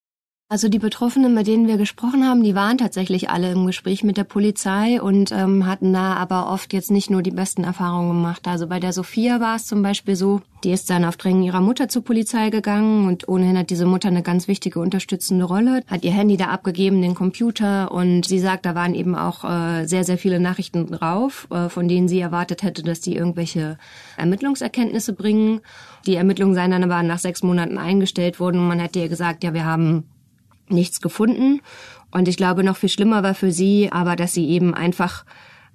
Also die Betroffenen, mit denen wir gesprochen haben, die waren tatsächlich alle im Gespräch mit der Polizei und ähm, hatten da aber oft jetzt nicht nur die besten Erfahrungen gemacht. Also bei der Sophia war es zum Beispiel so, die ist dann auf Drängen ihrer Mutter zur Polizei gegangen und ohnehin hat diese Mutter eine ganz wichtige unterstützende Rolle, hat ihr Handy da abgegeben, den Computer und sie sagt, da waren eben auch äh, sehr, sehr viele Nachrichten drauf, äh, von denen sie erwartet hätte, dass die irgendwelche Ermittlungserkenntnisse bringen. Die Ermittlungen seien dann aber nach sechs Monaten eingestellt worden und man hätte ihr gesagt, ja, wir haben nichts gefunden. Und ich glaube, noch viel schlimmer war für sie aber, dass sie eben einfach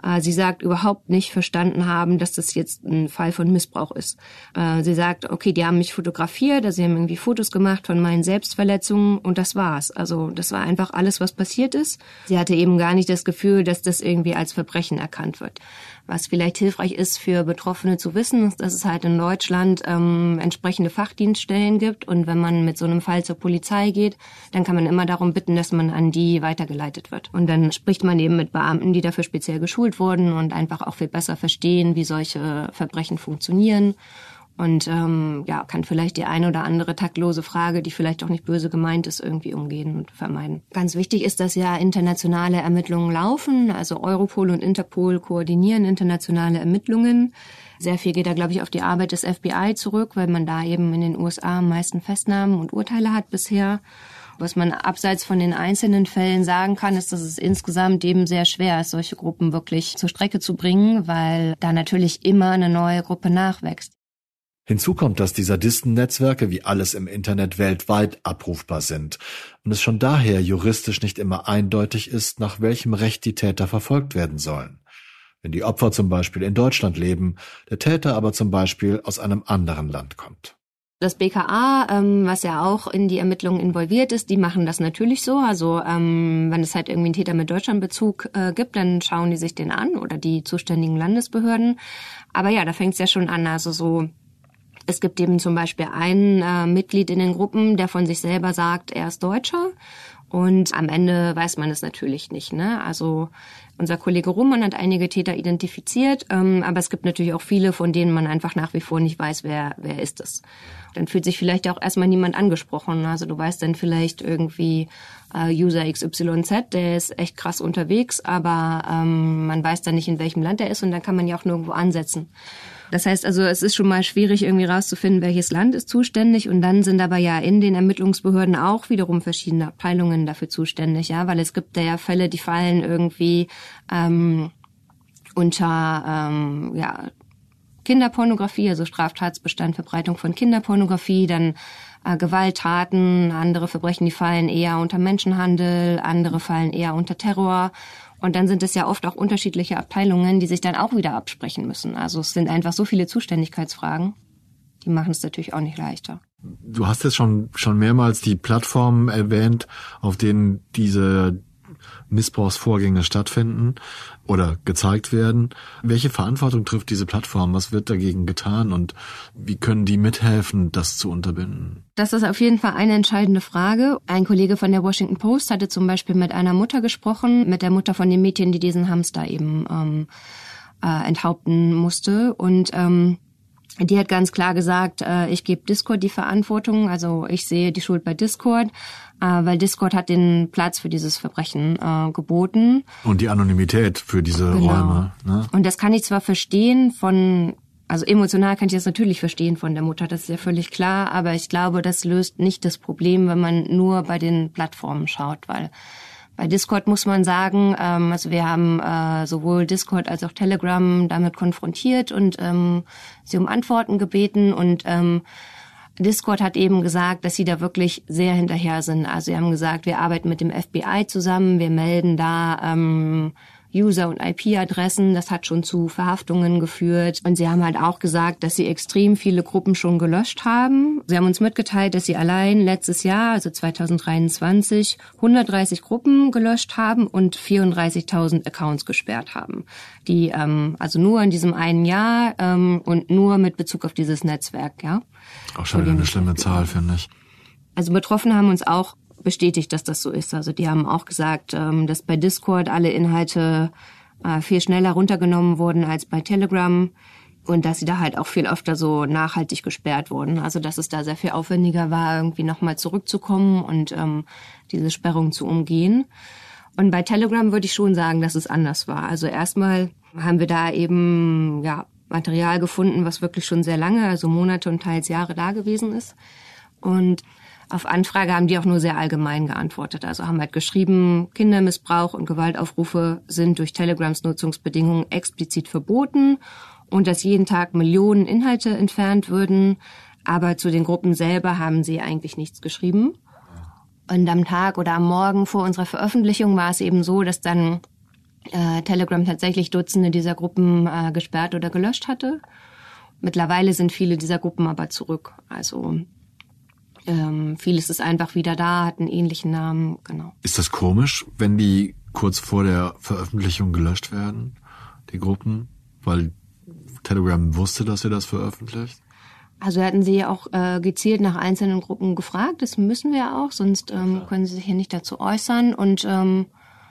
Sie sagt, überhaupt nicht verstanden haben, dass das jetzt ein Fall von Missbrauch ist. Sie sagt, okay, die haben mich fotografiert, also sie haben irgendwie Fotos gemacht von meinen Selbstverletzungen und das war's. Also das war einfach alles, was passiert ist. Sie hatte eben gar nicht das Gefühl, dass das irgendwie als Verbrechen erkannt wird. Was vielleicht hilfreich ist für Betroffene zu wissen, ist, dass es halt in Deutschland ähm, entsprechende Fachdienststellen gibt. Und wenn man mit so einem Fall zur Polizei geht, dann kann man immer darum bitten, dass man an die weitergeleitet wird. Und dann spricht man eben mit Beamten, die dafür speziell geschult wurden und einfach auch viel besser verstehen, wie solche Verbrechen funktionieren. Und ähm, ja, kann vielleicht die eine oder andere taktlose Frage, die vielleicht auch nicht böse gemeint ist, irgendwie umgehen und vermeiden. Ganz wichtig ist, dass ja internationale Ermittlungen laufen. Also Europol und Interpol koordinieren internationale Ermittlungen. Sehr viel geht da, glaube ich, auf die Arbeit des F B I zurück, weil man da eben in den U S A am meisten Festnahmen und Urteile hat bisher. Was man abseits von den einzelnen Fällen sagen kann, ist, dass es insgesamt eben sehr schwer ist, solche Gruppen wirklich zur Strecke zu bringen, weil da natürlich immer eine neue Gruppe nachwächst. Hinzu kommt, dass die Sadistennetzwerke wie alles im Internet weltweit abrufbar sind und es schon daher juristisch nicht immer eindeutig ist, nach welchem Recht die Täter verfolgt werden sollen. Wenn die Opfer zum Beispiel in Deutschland leben, der Täter aber zum Beispiel aus einem anderen Land kommt. Das B K A, ähm, was ja auch in die Ermittlungen involviert ist, die machen das natürlich so. Also ähm, wenn es halt irgendwie einen Täter mit Deutschlandbezug äh, gibt, dann schauen die sich den an oder die zuständigen Landesbehörden. Aber ja, da fängt es ja schon an. Also so, es gibt eben zum Beispiel ein äh, Mitglied in den Gruppen, der von sich selber sagt, er ist Deutscher. Und am Ende weiß man es natürlich nicht, ne? Also unser Kollege Rummmann hat einige Täter identifiziert, ähm, aber es gibt natürlich auch viele, von denen man einfach nach wie vor nicht weiß, wer wer ist es. Dann fühlt sich vielleicht auch erstmal niemand angesprochen. Also du weißt dann vielleicht irgendwie äh, User X Y Z, der ist echt krass unterwegs, aber ähm, man weiß dann nicht, in welchem Land er ist und dann kann man ja auch nirgendwo ansetzen. Das heißt also, es ist schon mal schwierig, irgendwie rauszufinden, welches Land ist zuständig. Und dann sind aber ja in den Ermittlungsbehörden auch wiederum verschiedene Abteilungen dafür zuständig, ja, weil es gibt ja Fälle, die fallen irgendwie ähm, unter ähm, ja Kinderpornografie, also Straftatsbestand Verbreitung von Kinderpornografie, dann äh, Gewalttaten, andere Verbrechen, die fallen eher unter Menschenhandel, andere fallen eher unter Terror. Und dann sind es ja oft auch unterschiedliche Abteilungen, die sich dann auch wieder absprechen müssen. Also es sind einfach so viele Zuständigkeitsfragen, die machen es natürlich auch nicht leichter. Du hast jetzt schon schon mehrmals die Plattformen erwähnt, auf denen diese Missbrauchsvorgänge stattfinden oder gezeigt werden. Welche Verantwortung trifft diese Plattform? Was wird dagegen getan und wie können die mithelfen, das zu unterbinden? Das ist auf jeden Fall eine entscheidende Frage. Ein Kollege von der Washington Post hatte zum Beispiel mit einer Mutter gesprochen, mit der Mutter von dem Mädchen, die diesen Hamster eben ähm, äh, enthaupten musste. Und ähm, die hat ganz klar gesagt, äh, ich gebe Discord die Verantwortung, also ich sehe die Schuld bei Discord, äh, weil Discord hat den Platz für dieses Verbrechen äh, geboten. Und die Anonymität für diese genau. Räume. Ne? Und das kann ich zwar verstehen von, also emotional kann ich das natürlich verstehen von der Mutter, das ist ja völlig klar, aber ich glaube, das löst nicht das Problem, wenn man nur bei den Plattformen schaut, weil bei Discord muss man sagen, ähm, also wir haben äh, sowohl Discord als auch Telegram damit konfrontiert und ähm, sie um Antworten gebeten und ähm, Discord hat eben gesagt, dass sie da wirklich sehr hinterher sind. Also sie haben gesagt, wir arbeiten mit dem F B I zusammen, wir melden da ähm, User- und I P-Adressen, das hat schon zu Verhaftungen geführt. Und sie haben halt auch gesagt, dass sie extrem viele Gruppen schon gelöscht haben. Sie haben uns mitgeteilt, dass sie allein letztes Jahr, also zwanzig dreiundzwanzig, hundertdreißig Gruppen gelöscht haben und vierunddreißigtausend Accounts gesperrt haben. Die ähm, also nur in diesem einen Jahr ähm, und nur mit Bezug auf dieses Netzwerk, ja. Auch schon wieder eine schlimme Zahl, finde ich. Also Betroffene haben uns auch bestätigt, dass das so ist. Also die haben auch gesagt, dass bei Discord alle Inhalte viel schneller runtergenommen wurden als bei Telegram und dass sie da halt auch viel öfter so nachhaltig gesperrt wurden. Also dass es da sehr viel aufwendiger war, irgendwie nochmal zurückzukommen und ähm, diese Sperrung zu umgehen. Und bei Telegram würde ich schon sagen, dass es anders war. Also erstmal haben wir da eben ja Material gefunden, was wirklich schon sehr lange, also Monate und teils Jahre da gewesen ist. Und auf Anfrage haben die auch nur sehr allgemein geantwortet. Also haben halt geschrieben, Kindermissbrauch und Gewaltaufrufe sind durch Telegrams Nutzungsbedingungen explizit verboten und dass jeden Tag Millionen Inhalte entfernt würden. Aber zu den Gruppen selber haben sie eigentlich nichts geschrieben. Und am Tag oder am Morgen vor unserer Veröffentlichung war es eben so, dass dann äh, Telegram tatsächlich Dutzende dieser Gruppen äh, gesperrt oder gelöscht hatte. Mittlerweile sind viele dieser Gruppen aber zurück. Also ähm, vieles ist einfach wieder da, hat einen ähnlichen Namen, genau. Ist das komisch, wenn die kurz vor der Veröffentlichung gelöscht werden, die Gruppen? Weil Telegram wusste, dass ihr das veröffentlicht? Also hatten Sie ja auch äh, gezielt nach einzelnen Gruppen gefragt. Das müssen wir auch, sonst ähm, können Sie sich hier nicht dazu äußern. Und ähm,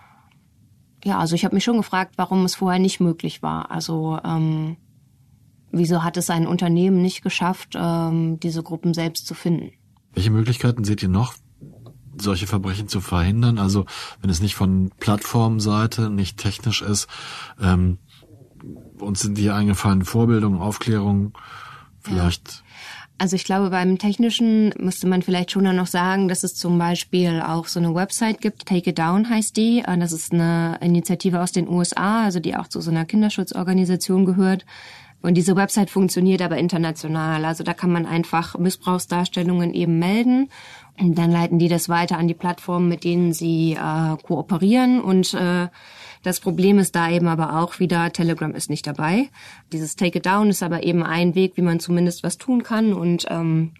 ja, also ich habe mich schon gefragt, warum es vorher nicht möglich war. Also ähm, wieso hat es ein Unternehmen nicht geschafft, ähm, diese Gruppen selbst zu finden? Welche Möglichkeiten seht ihr noch, solche Verbrechen zu verhindern? Also wenn es nicht von Plattformseite, nicht technisch ist, ähm, uns sind hier eingefallen Vorbildung, Aufklärung, vielleicht... Ja. Also ich glaube, beim Technischen müsste man vielleicht schon noch sagen, dass es zum Beispiel auch so eine Website gibt, Take It Down heißt die. Das ist eine Initiative aus den U S A, also die auch zu so einer Kinderschutzorganisation gehört. Und diese Website funktioniert aber international. Also da kann man einfach Missbrauchsdarstellungen eben melden. Und dann leiten die das weiter an die Plattformen, mit denen sie äh, kooperieren. Und äh, das Problem ist da eben aber auch wieder, Telegram ist nicht dabei. Dieses Take It Down ist aber eben ein Weg, wie man zumindest was tun kann. Und ähm,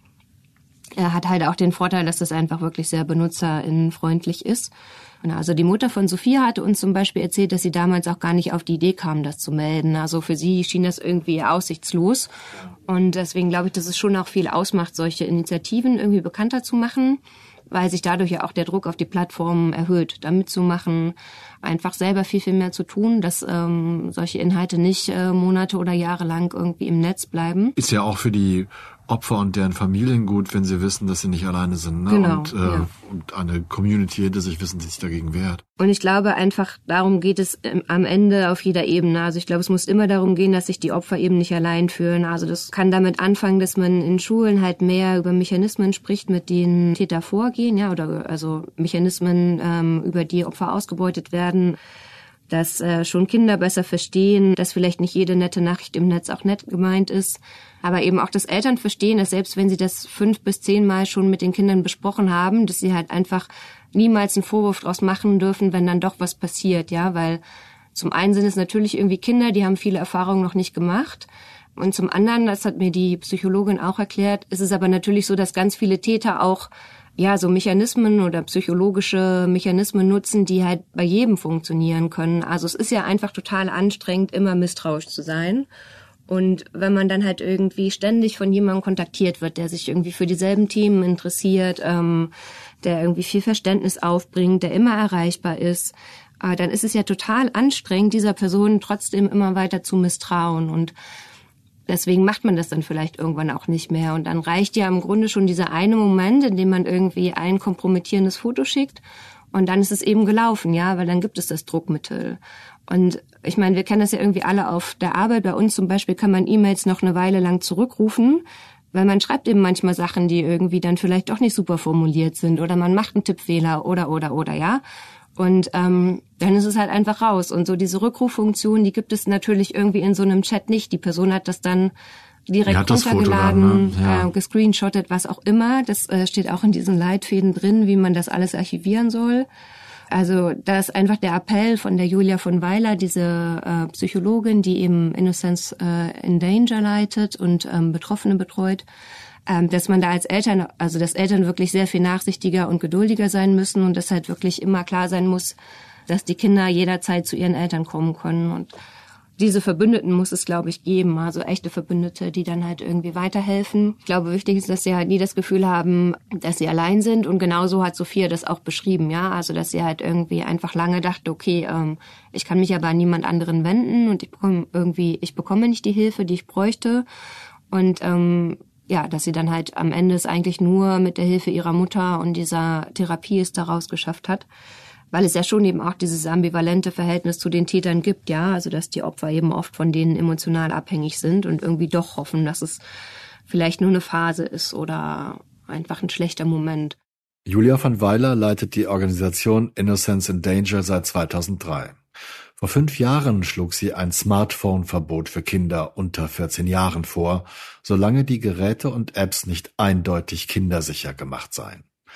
er hat halt auch den Vorteil, dass das einfach wirklich sehr benutzerinnenfreundlich ist. Also die Mutter von Sophia hatte uns zum Beispiel erzählt, dass sie damals auch gar nicht auf die Idee kam, das zu melden. Also für sie schien das irgendwie aussichtslos. Und deswegen glaube ich, dass es schon auch viel ausmacht, solche Initiativen irgendwie bekannter zu machen, weil sich dadurch ja auch der Druck auf die Plattformen erhöht, da mitzumachen, einfach selber viel, viel mehr zu tun, dass ähm, solche Inhalte nicht äh, Monate oder Jahre lang irgendwie im Netz bleiben. Ist ja auch für die Opfer und deren Familien gut, wenn sie wissen, dass sie nicht alleine sind, ne? Genau, und, äh, ja. und eine Community hinter sich wissen, die sich dagegen wehrt. Und ich glaube einfach, darum geht es am Ende auf jeder Ebene. Also ich glaube, es muss immer darum gehen, dass sich die Opfer eben nicht allein fühlen. Also das kann damit anfangen, dass man in Schulen halt mehr über Mechanismen spricht, mit denen Täter vorgehen, ja, oder also Mechanismen, ähm, über die Opfer ausgebeutet werden. Dass äh, schon Kinder besser verstehen, dass vielleicht nicht jede nette Nachricht im Netz auch nett gemeint ist. Aber eben auch, dass Eltern verstehen, dass selbst wenn sie das fünf bis zehnmal schon mit den Kindern besprochen haben, dass sie halt einfach niemals einen Vorwurf draus machen dürfen, wenn dann doch was passiert, ja, weil zum einen sind es natürlich irgendwie Kinder, die haben viele Erfahrungen noch nicht gemacht. Und zum anderen, das hat mir die Psychologin auch erklärt, ist es aber natürlich so, dass ganz viele Täter auch ja, so Mechanismen oder psychologische Mechanismen nutzen, die halt bei jedem funktionieren können. Also es ist ja einfach total anstrengend, immer misstrauisch zu sein. Und wenn man dann halt irgendwie ständig von jemandem kontaktiert wird, der sich irgendwie für dieselben Themen interessiert, ähm, der irgendwie viel Verständnis aufbringt, der immer erreichbar ist, äh, dann ist es ja total anstrengend, dieser Person trotzdem immer weiter zu misstrauen. Und deswegen macht man das dann vielleicht irgendwann auch nicht mehr. Und dann reicht ja im Grunde schon dieser eine Moment, in dem man irgendwie ein kompromittierendes Foto schickt. Und dann ist es eben gelaufen, ja, weil dann gibt es das Druckmittel. Und ich meine, wir kennen das ja irgendwie alle auf der Arbeit. Bei uns zum Beispiel kann man E-Mails noch eine Weile lang zurückrufen, weil man schreibt eben manchmal Sachen, die irgendwie dann vielleicht doch nicht super formuliert sind. Oder man macht einen Tippfehler oder, oder, oder, ja. Und ähm, dann ist es halt einfach raus. Und so diese Rückruffunktion, die gibt es natürlich irgendwie in so einem Chat nicht. Die Person hat das dann direkt runtergeladen, dann, ne? Ja. äh, gescreenshottet, was auch immer. Das äh, steht auch in diesen Leitfäden drin, wie man das alles archivieren soll. Also da ist einfach der Appell von der Julia von Weiler, diese äh, Psychologin, die eben Innocence äh, in Danger leitet und ähm, Betroffene betreut, ähm, dass man da als Eltern, also dass Eltern wirklich sehr viel nachsichtiger und geduldiger sein müssen und dass halt wirklich immer klar sein muss, dass die Kinder jederzeit zu ihren Eltern kommen können. Und diese Verbündeten muss es, glaube ich, geben, also echte Verbündete, die dann halt irgendwie weiterhelfen. Ich glaube, wichtig ist, dass sie halt nie das Gefühl haben, dass sie allein sind. Und genauso hat Sophia das auch beschrieben, ja, also dass sie halt irgendwie einfach lange dachte, okay, ähm, ich kann mich aber an niemand anderen wenden und ich bekomme irgendwie, ich bekomme nicht die Hilfe, die ich bräuchte. Und ähm, ja, dass sie dann halt am Ende es eigentlich nur mit der Hilfe ihrer Mutter und dieser Therapie es daraus geschafft hat. Weil es ja schon eben auch dieses ambivalente Verhältnis zu den Tätern gibt, ja, also dass die Opfer eben oft von denen emotional abhängig sind und irgendwie doch hoffen, dass es vielleicht nur eine Phase ist oder einfach ein schlechter Moment. Julia von Weiler leitet die Organisation Innocence in Danger seit zweitausenddrei. Vor fünf Jahren schlug sie ein Smartphone-Verbot für Kinder unter vierzehn Jahren vor, solange die Geräte und Apps nicht eindeutig kindersicher gemacht seien.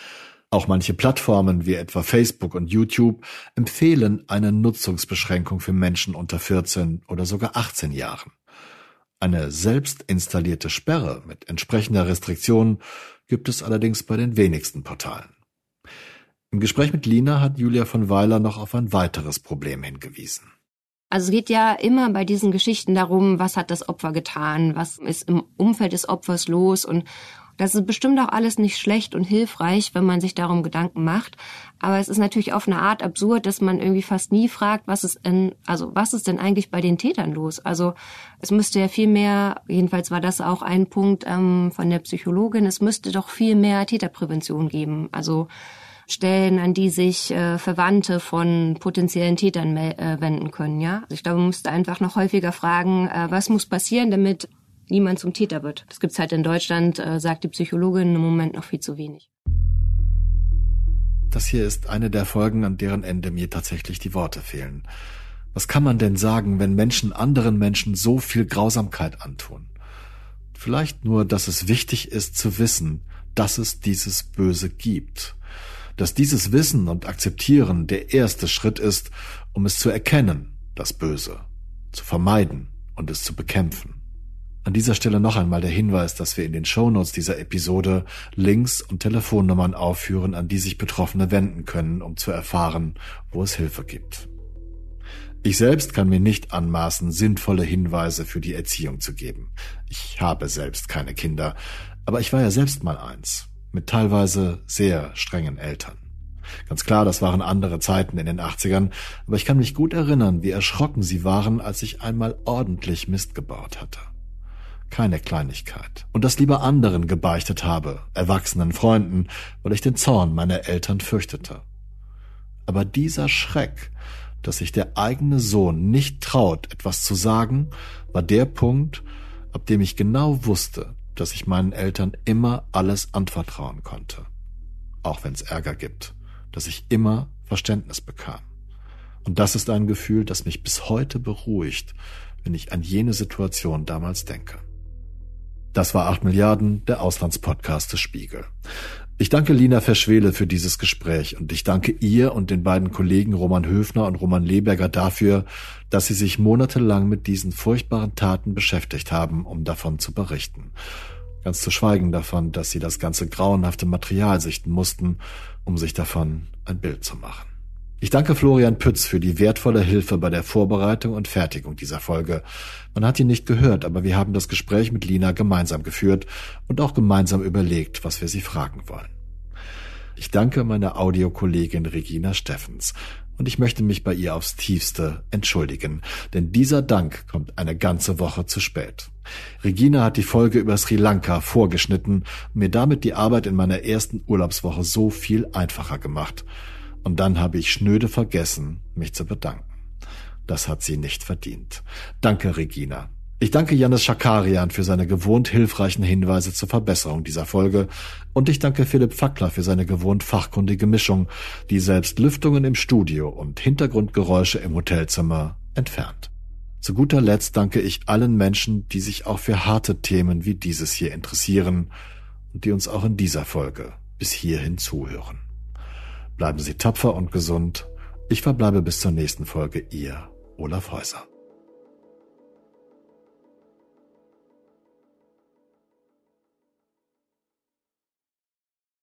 Auch manche Plattformen wie etwa Facebook und YouTube empfehlen eine Nutzungsbeschränkung für Menschen unter vierzehn oder sogar achtzehn Jahren. Eine selbst installierte Sperre mit entsprechender Restriktion gibt es allerdings bei den wenigsten Portalen. Im Gespräch mit Lina hat Julia von Weiler noch auf ein weiteres Problem hingewiesen. Also es geht ja immer bei diesen Geschichten darum, was hat das Opfer getan, was ist im Umfeld des Opfers los, und das ist bestimmt auch alles nicht schlecht und hilfreich, wenn man sich darum Gedanken macht. Aber es ist natürlich auf eine Art absurd, dass man irgendwie fast nie fragt, was ist denn, also was ist denn eigentlich bei den Tätern los? Also es müsste ja viel mehr, jedenfalls war das auch ein Punkt ähm, von der Psychologin, es müsste doch viel mehr Täterprävention geben. Also Stellen, an die sich äh, Verwandte von potenziellen Tätern me- äh, wenden können. Ja, also ich glaube, man müsste einfach noch häufiger fragen, äh, was muss passieren, damit niemand zum Täter wird. Das gibt's halt in Deutschland, äh, sagt die Psychologin, im Moment noch viel zu wenig. Das hier ist eine der Folgen, an deren Ende mir tatsächlich die Worte fehlen. Was kann man denn sagen, wenn Menschen anderen Menschen so viel Grausamkeit antun? Vielleicht nur, dass es wichtig ist zu wissen, dass es dieses Böse gibt. Dass dieses Wissen und Akzeptieren der erste Schritt ist, um es zu erkennen, das Böse, zu vermeiden und es zu bekämpfen. An dieser Stelle noch einmal der Hinweis, dass wir in den Shownotes dieser Episode Links und Telefonnummern aufführen, an die sich Betroffene wenden können, um zu erfahren, wo es Hilfe gibt. Ich selbst kann mir nicht anmaßen, sinnvolle Hinweise für die Erziehung zu geben. Ich habe selbst keine Kinder, aber ich war ja selbst mal eins, mit teilweise sehr strengen Eltern. Ganz klar, das waren andere Zeiten in den achtzigern, aber ich kann mich gut erinnern, wie erschrocken sie waren, als ich einmal ordentlich Mist gebaut hatte. Keine Kleinigkeit. Und das lieber anderen gebeichtet habe, erwachsenen Freunden, weil ich den Zorn meiner Eltern fürchtete. Aber dieser Schreck, dass sich der eigene Sohn nicht traut, etwas zu sagen, war der Punkt, ab dem ich genau wusste, dass ich meinen Eltern immer alles anvertrauen konnte. Auch wenn es Ärger gibt, dass ich immer Verständnis bekam. Und das ist ein Gefühl, das mich bis heute beruhigt, wenn ich an jene Situation damals denke. Das war acht Milliarden, der Auslandspodcast des Spiegel. Ich danke Lina Verschwele für dieses Gespräch und ich danke ihr und den beiden Kollegen Roman Höfner und Roman Leberger dafür, dass sie sich monatelang mit diesen furchtbaren Taten beschäftigt haben, um davon zu berichten. Ganz zu schweigen davon, dass sie das ganze grauenhafte Material sichten mussten, um sich davon ein Bild zu machen. Ich danke Florian Pütz für die wertvolle Hilfe bei der Vorbereitung und Fertigung dieser Folge. Man hat ihn nicht gehört, aber wir haben das Gespräch mit Lina gemeinsam geführt und auch gemeinsam überlegt, was wir sie fragen wollen. Ich danke meiner Audiokollegin Regina Steffens und ich möchte mich bei ihr aufs Tiefste entschuldigen, denn dieser Dank kommt eine ganze Woche zu spät. Regina hat die Folge über Sri Lanka vorgeschnitten und mir damit die Arbeit in meiner ersten Urlaubswoche so viel einfacher gemacht. Und dann habe ich schnöde vergessen, mich zu bedanken. Das hat sie nicht verdient. Danke, Regina. Ich danke Janis Schakarian für seine gewohnt hilfreichen Hinweise zur Verbesserung dieser Folge und ich danke Philipp Fackler für seine gewohnt fachkundige Mischung, die selbst Lüftungen im Studio und Hintergrundgeräusche im Hotelzimmer entfernt. Zu guter Letzt danke ich allen Menschen, die sich auch für harte Themen wie dieses hier interessieren und die uns auch in dieser Folge bis hierhin zuhören. Bleiben Sie tapfer und gesund. Ich verbleibe bis zur nächsten Folge. Ihr Olaf Häuser.